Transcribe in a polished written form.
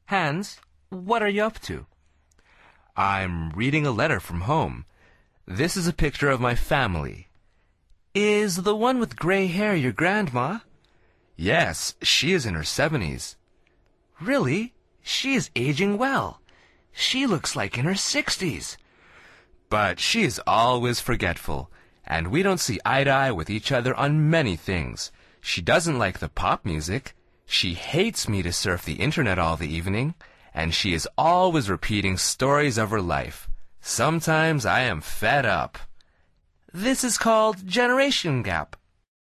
Hans, what are you up to? I'm reading a letter from home. This is a picture of my family. Is the one with gray hair your grandma? Yes, she is in her 70s. Really? She is aging well. She looks like in her 60s. But she is always forgetful, and we don't see eye to eye with each other on many things. She doesn't like the pop music. She hates me to surf the internet all the evening, and she is always repeating stories of her life. Sometimes I am fed up. This is called generation gap.